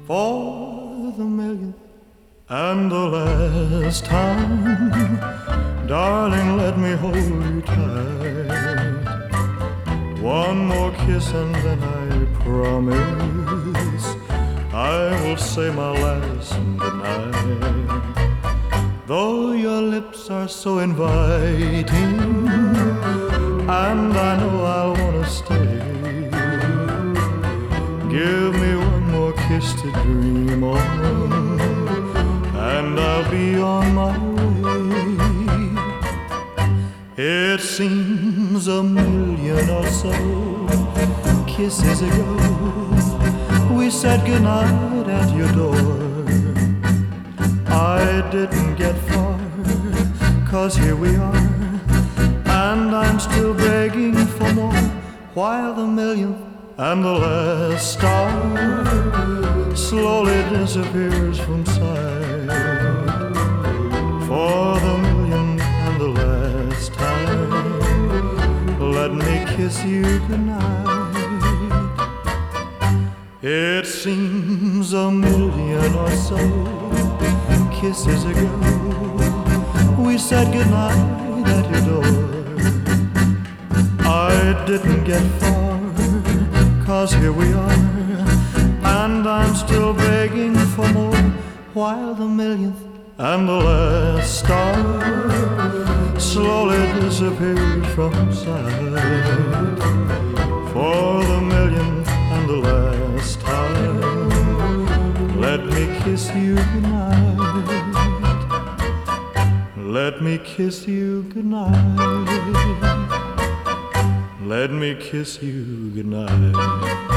For the millionth and the last time, darling, let me hold you tight. One more kiss and then I promise I will say my last goodnight. Though your lips are so inviting, and I know I'll wanna stay, give me one more kiss to dream on, and I'll be on my way. It seems a million or so kisses ago we said goodnight at your door. I didn't get far, 'cause here we are, and I'm still begging for more, while the millionth and the last star slowly disappears from sight. For the millionth and the last time, let me kiss you goodnight. It seems a million or so kisses ago we said goodnight at your door. I didn't get far, 'cause here we are, and I'm still begging for more, while the millionth and the last star slowly disappeared from sight. For the millionth and the last time, let me kiss you goodnight. Let me kiss you goodnight. Let me kiss you goodnight.